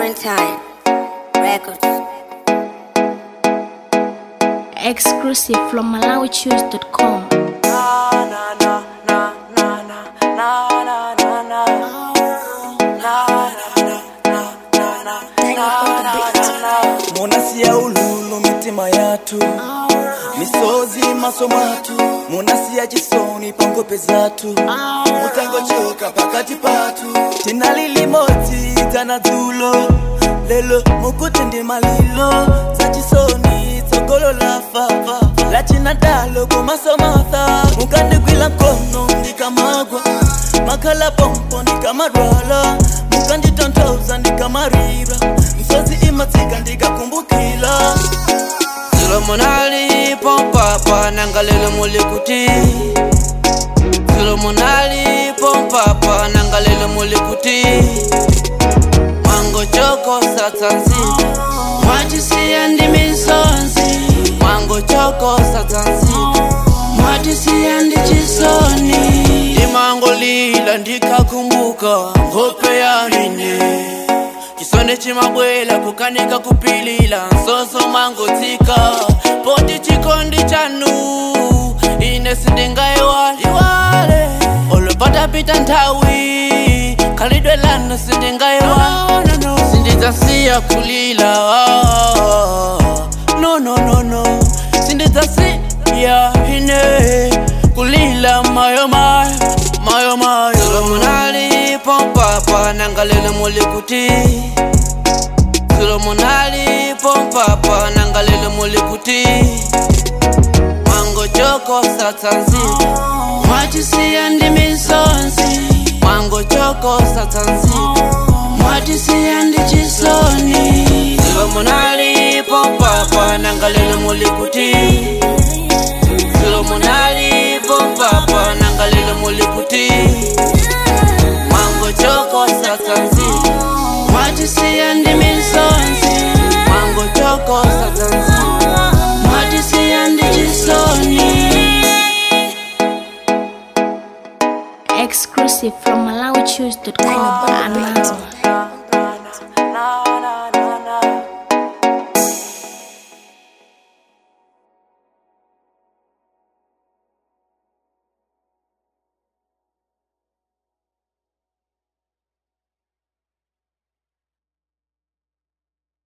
Valentine Records. Exclusive from MalawiChoose.com. Munasia ululu mitima yatu misozi masomatu munasia chisoni pangope zatu mutango choka pakati patu tinalili moti tanadzulo lelo mukutende malilo za chisoni tsogolo lafa la chinadalo kumasomatha mukandigwila kono ndikamagwa makala pompo ndikamarwala mukanditontoza ndikamarira msozi imatika ndikakumbukila Zilo monali pompapa nangalele mulikuti Zilo monali pompapa nangalele mulikuti Mwango choko satanzi Mwatisi andi misonzi Mwango choko satanzi Mwatisi andi chisoni Imango lila ndikakumbuka Ngope ya nine Chisonde chimabwela kukanika kupilila Nsoso mangotika Poti chikondi chanu Inesi dengae wale Olopata pita ntawi Kalidwe lano sindengae wale Sindiza siya kulila No Sindiza siya hine Kulila mayo Solomonali pompapa nangalele mulikuti Solomonali pompapa nangalele mulikuti Mwango choko satanzi Mwatisi andi misonzi Mwango choko satanzi Mwatisi andi chisoni Solomonali pompapa nangalele mulikuti Solomonali pompapa nangalele mulikuti Mwango choko satanzi Mwatisi andi misonzi Mwango choko satanzi Mwatisi andi chisoni Exclusive from MalawiChoose.com.